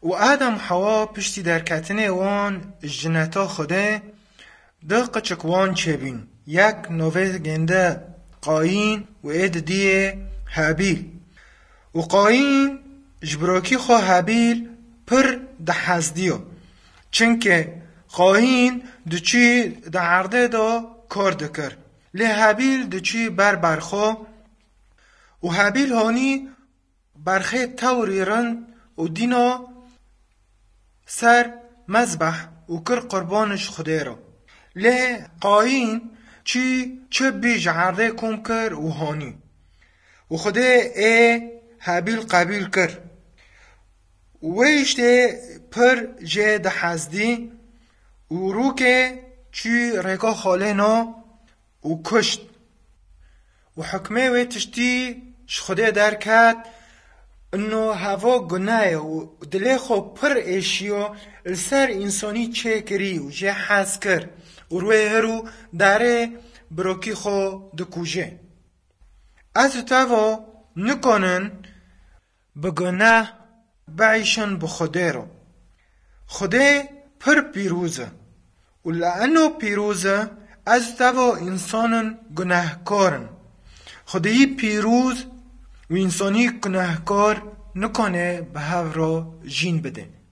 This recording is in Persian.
و آدم حوا پشتی در کتنه وان جنتا خوده ده قچک وان چه بین یک نوه گنده قاین و اید دیه هابیل و قاین جبراکی خو هابیل پر ده حزدیو چنکه قاین دو چی ده عرده دا کار دکر لی هابیل دو چی برخو و هابیل هانی برخه توری رند و دینا سر مذبح و کر قربانش خوده را لی قاین چه بیج عرده کم کر و هانی و خوده هابیل قبیل کر ویشته پر جه ده حزدی و رو که چی رکا خاله نا و کشت و حکمه و تشتی شخوده در کت انو هوا گناه و دلی خو پر ایشیو السر انسانی چه کری و جه حز کر و روی هرو داره بروکی خو دکوژه از تاوا نکنن بگناه بعیشن بخوده رو خوده پر پیروزه و لانو پیروزه از تاوا انسانن گناهکارن خدایی پیروز و انسانی گناهکار نکنه به هف را جین بده